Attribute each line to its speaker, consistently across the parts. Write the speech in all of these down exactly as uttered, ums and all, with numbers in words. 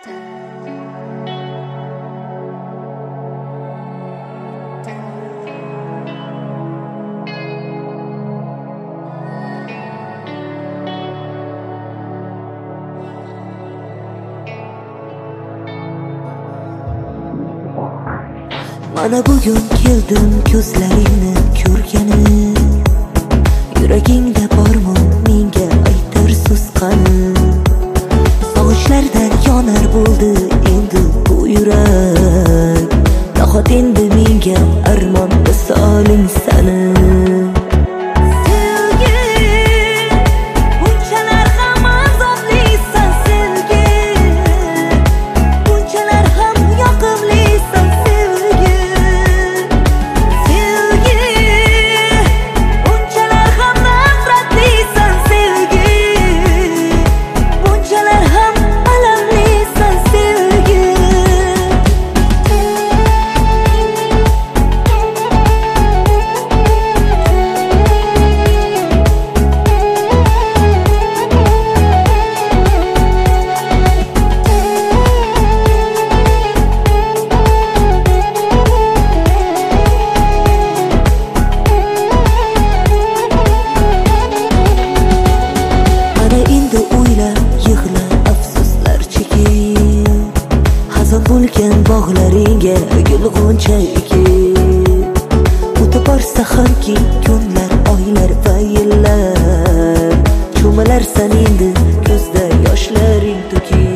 Speaker 1: Mana bugun keldim ko'zlaringni ko'rgani, yuragingda bormi menga aytar so'z qani? Sog'inchlardan yonar bo'ldi endi bu yurak, nahot endi menga armon misoling sani? Bo'lgan bog'laringga gul g'uncha ekib, o'tib borsa hamki kunlar, oylar va yillar, cho'malarsan endi ko'zda yoshlaring to'kib.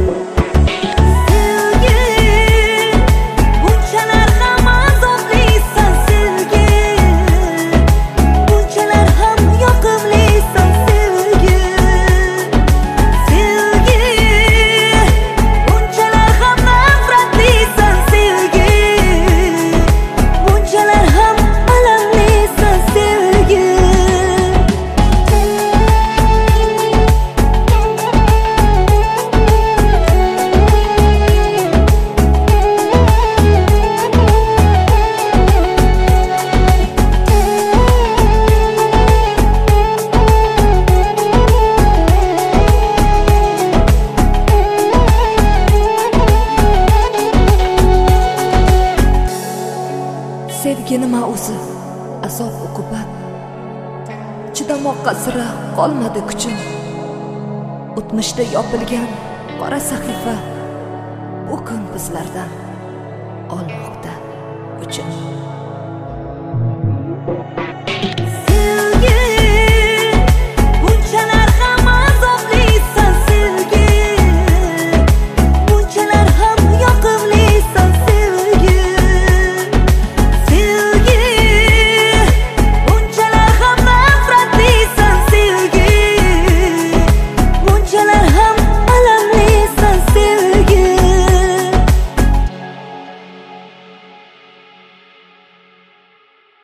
Speaker 2: Sevgi nima o'zi, azob uqubat, chidamoqqa sira qolmadi kuchim. O'tmishda yopilgan qora sahifa bu kun bizlardan olmoqda o'chim.